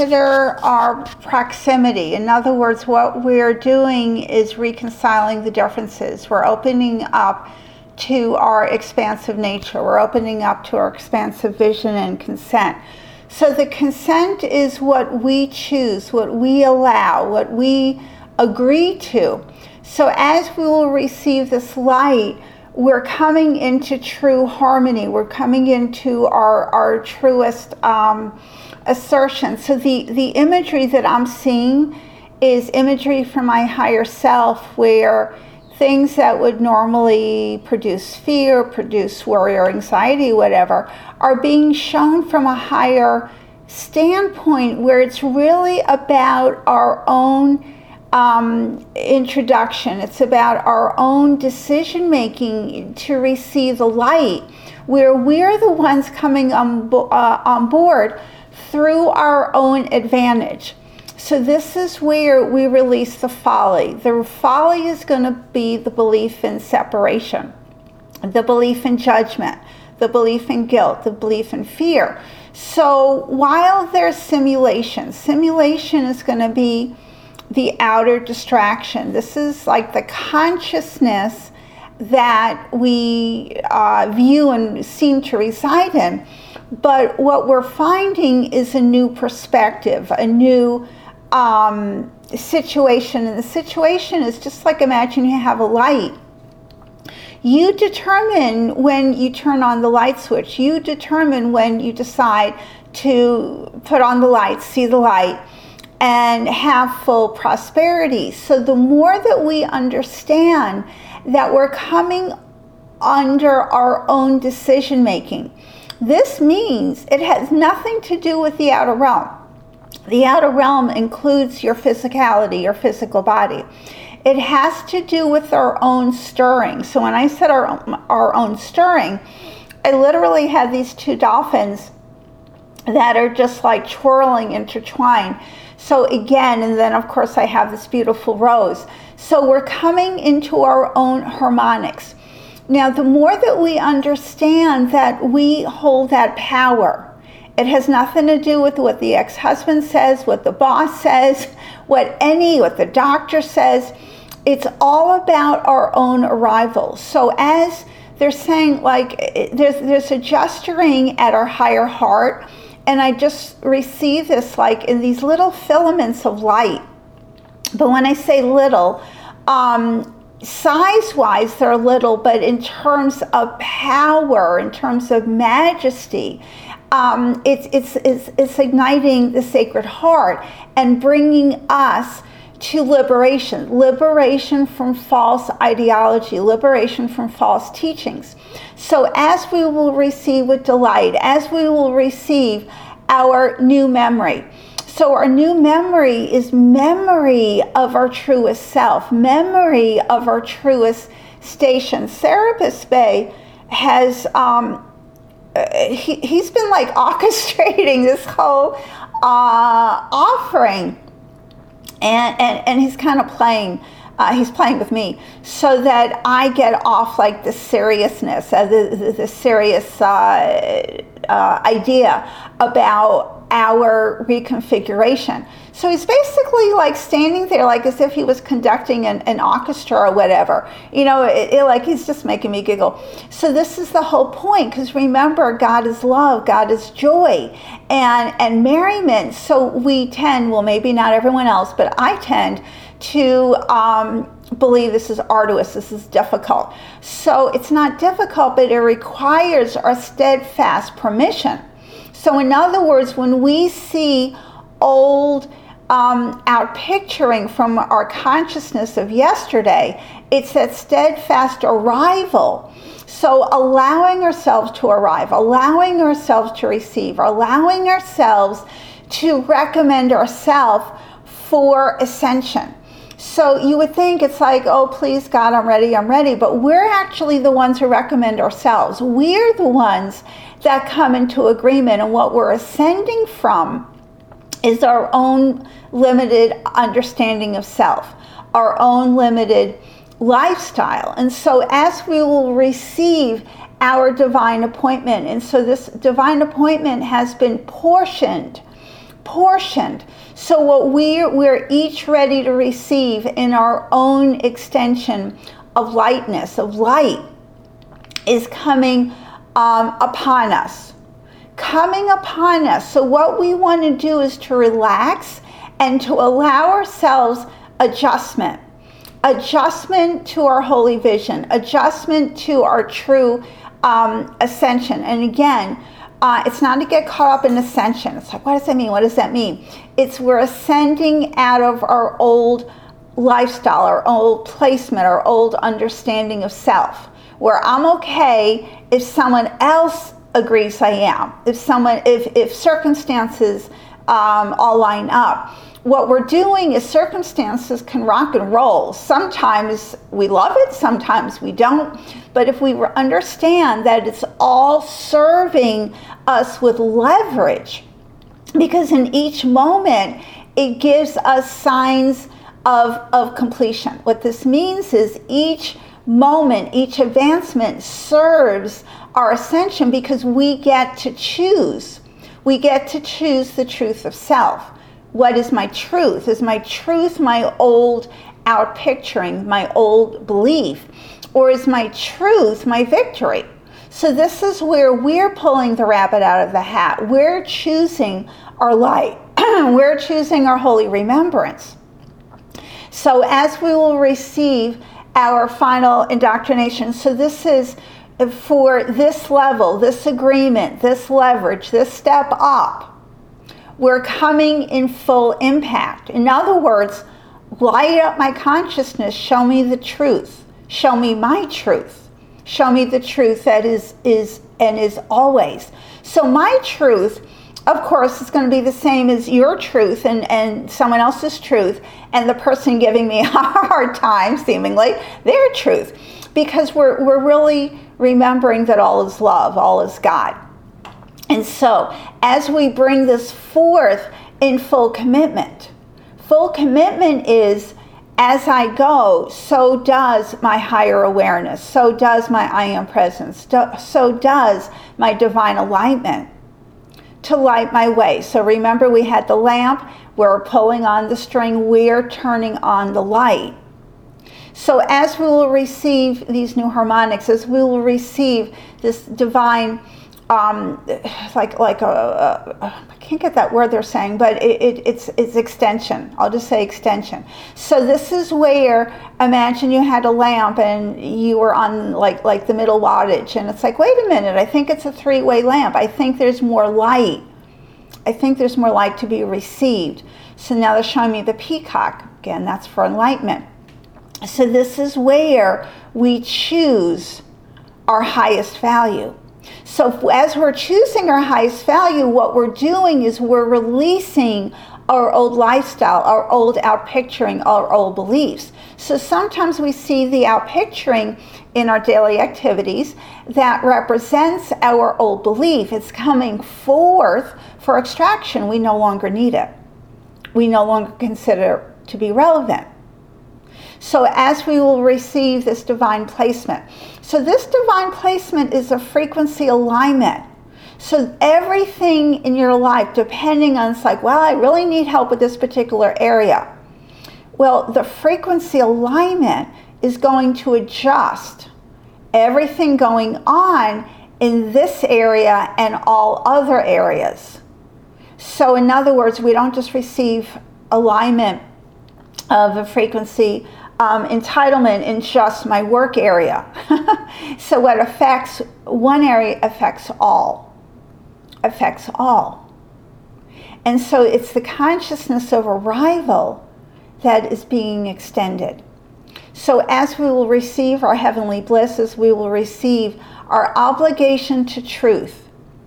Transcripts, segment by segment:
consider our proximity. In other words, what we're doing is reconciling the differences. We're opening up to our expansive nature. We're opening up to our expansive vision and consent. So the consent is what we choose, what we allow, what we agree to. So as we will receive this light, we're coming into true harmony. We're coming into our truest assertion. So the imagery that I'm seeing is imagery from my higher self, where things that would normally produce fear, produce worry or anxiety, whatever, are being shown from a higher standpoint, where it's really about our own introduction. It's about our own decision making to receive the light, where we're the ones coming on board through our own advantage. So this is where we release the folly. The folly is going to be the belief in separation, the belief in judgment, the belief in guilt, the belief in fear. So while there's simulation is going to be the outer distraction. This is like the consciousness that we view and seem to reside in. But what we're finding is a new perspective, a new situation. And the situation is just like, imagine you have a light. You determine when you turn on the light switch. You determine when you decide to put on the light, see the light, and have full prosperity. So the more that we understand that we're coming under our own decision making, this means it has nothing to do with the outer realm. The outer realm includes your physicality, your physical body. It has to do with our own stirring. So when I said our own stirring, I literally had these two dolphins that are just like twirling, intertwined. So again, and then of course I have this beautiful rose. So we're coming into our own harmonics. Now, the more that we understand that we hold that power, it has nothing to do with what the ex-husband says, what the boss says, what the doctor says. It's all about our own arrival. So as they're saying, like, there's a gesturing at our higher heart. And I just receive this like in these little filaments of light. But when I say little, size-wise they're little, but in terms of power, in terms of majesty, it's igniting the Sacred Heart and bringing us to liberation from false ideology, liberation from false teachings. So as we will receive with delight, as we will receive our new memory. So our new memory is memory of our truest self, memory of our truest station. Serapis Bey has, he's been like orchestrating this whole offering. And he's kind of playing, he's playing with me so that I get off like the seriousness, the serious idea about our reconfiguration. So he's basically like standing there like as if he was conducting an orchestra or whatever. You know, like he's just making me giggle. So this is the whole point, because remember, God is love, God is joy and merriment. So we tend, well, maybe not everyone else, but I tend to believe this is arduous, this is difficult. So it's not difficult, but it requires our steadfast permission. So in other words, when we see old outpicturing from our consciousness of yesterday, it's that steadfast arrival. So allowing ourselves to arrive, allowing ourselves to receive, allowing ourselves to recommend ourselves for ascension. So you would think it's like, oh, please, God, I'm ready. But we're actually the ones who recommend ourselves. We're the ones that come into agreement. And what we're ascending from is our own limited understanding of self, our own limited lifestyle. And so as we will receive our divine appointment, and so this divine appointment has been portioned portioned. So what we're each ready to receive in our own extension of lightness, of light, is coming upon us. Coming upon us. So what we want to do is to relax and to allow ourselves adjustment. Adjustment to our holy vision. Adjustment to our true ascension. And again, it's not to get caught up in ascension. It's like, what does that mean? What does that mean? It's we're ascending out of our old lifestyle, our old placement, our old understanding of self, where I'm okay if someone else agrees I am, if circumstances all line up. What we're doing is circumstances can rock and roll. Sometimes we love it, sometimes we don't. But if we understand that it's all serving us with leverage, because in each moment it gives us signs of completion. What this means is each moment, each advancement serves our ascension because we get to choose. We get to choose the truth of self. What is my truth? Is my truth my old outpicturing, my old belief? Or is my truth my victory? So this is where we're pulling the rabbit out of the hat. We're choosing our light. We're choosing our holy remembrance. So as we will receive our final indoctrination, so this is for this level, this agreement, this leverage, this step up, we're coming in full impact. In other words, light up my consciousness, show me the truth, show me my truth, show me the truth that is always. So my truth, of course, is going to be the same as your truth and someone else's truth, and the person giving me a hard time, seemingly, their truth, because we're really remembering that all is love, all is God. And so, as we bring this forth in full commitment is, as I go, so does my higher awareness, so does my I am presence, so does my divine alignment to light my way. So remember, we had the lamp, we're pulling on the string, we're turning on the light. So as we will receive these new harmonics, as we will receive this divine I can't get that word they're saying, but it's extension. I'll just say extension. So this is where, imagine you had a lamp and you were on like the middle wattage, and it's like, wait a minute, I think it's a 3-way lamp. I think there's more light. I think there's more light to be received. So now they're showing me the peacock. Again, that's for enlightenment. So this is where we choose our highest value. So as we're choosing our highest value, what we're doing is we're releasing our old lifestyle, our old outpicturing, our old beliefs. So sometimes we see the outpicturing in our daily activities that represents our old belief. It's coming forth for extraction. We no longer need it. We no longer consider it to be relevant. So as we will receive this divine placement. So this divine placement is a frequency alignment. So everything in your life, depending on, it's like, well, I really need help with this particular area. Well, the frequency alignment is going to adjust everything going on in this area and all other areas. So in other words, we don't just receive alignment of a frequency entitlement in just my work area. So what affects one area affects all. Affects all. And so it's the consciousness of arrival that is being extended. So as we will receive our heavenly bliss, as we will receive our obligation to truth,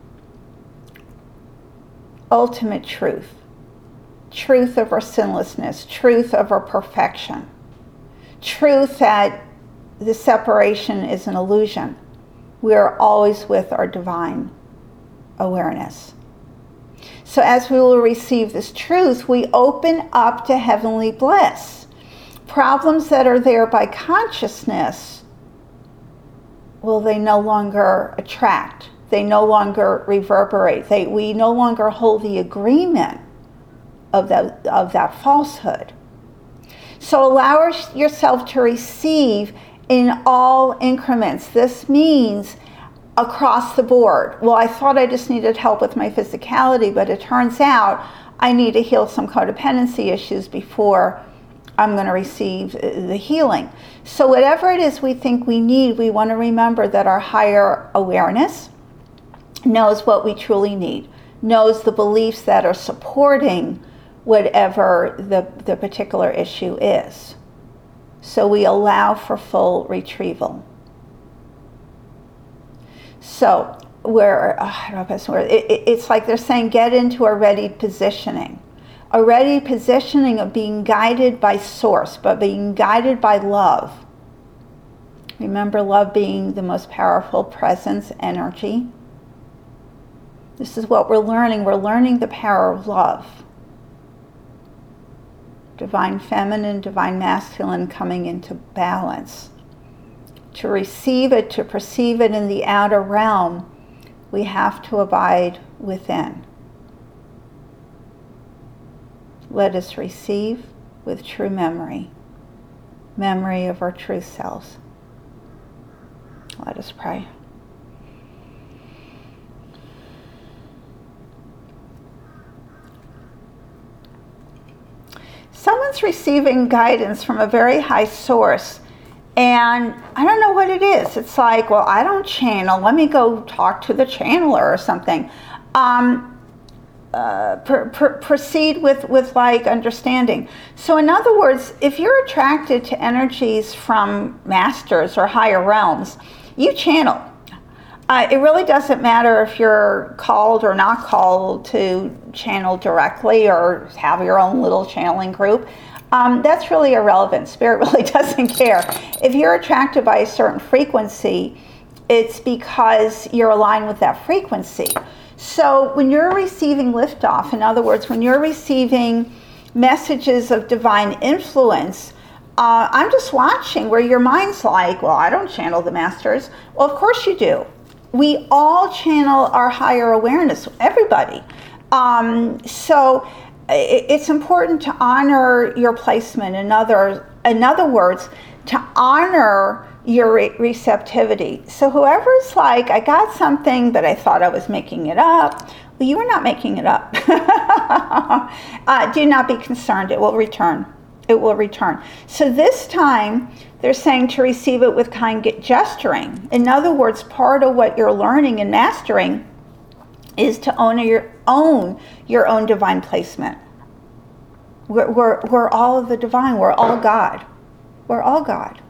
ultimate truth, truth of our sinlessness, truth of our perfection, truth that the separation is an illusion. We are always with our divine awareness. So as we will receive this truth, we open up to heavenly bliss. Problems that are there by consciousness, well, they no longer attract. They no longer reverberate. We no longer hold the agreement that falsehood. So allow yourself to receive in all increments. This means across the board. Well, I thought I just needed help with my physicality, but it turns out I need to heal some codependency issues before I'm going to receive the healing. So whatever it is we think we need, we want to remember that our higher awareness knows what we truly need, knows the beliefs that are supporting whatever the particular issue is. So we allow for full retrieval. So it's like they're saying, get into a ready positioning. A ready positioning of being guided by source, but being guided by love. Remember, love being the most powerful presence energy. This is what we're learning. We're learning the power of love. Divine feminine, divine masculine coming into balance. To receive it, to perceive it in the outer realm, we have to abide within. Let us receive with true memory of our true selves. Let us pray. Someone's receiving guidance from a very high source, and I don't know what it is. It's like, well, I don't channel. Let me go talk to the channeler or something. Proceed with like understanding. So in other words, if you're attracted to energies from masters or higher realms, you channel. It really doesn't matter if you're called or not called to channel directly or have your own little channeling group. That's really irrelevant. Spirit really doesn't care. If you're attracted by a certain frequency, it's because you're aligned with that frequency. So when you're receiving liftoff, in other words, when you're receiving messages of divine influence, I'm just watching where your mind's like, well, I don't channel the masters. Well, of course you do. We all channel our higher awareness, everybody. So it's important to honor your placement. In other words, to honor your receptivity. So whoever's like, I got something, but I thought I was making it up. Well, you are not making it up. Do not be concerned. It will return. It will return. So this time, they're saying to receive it with kind gesturing. In other words, part of what you're learning and mastering is to own your own divine placement. We're all of the divine. We're all God. We're all God.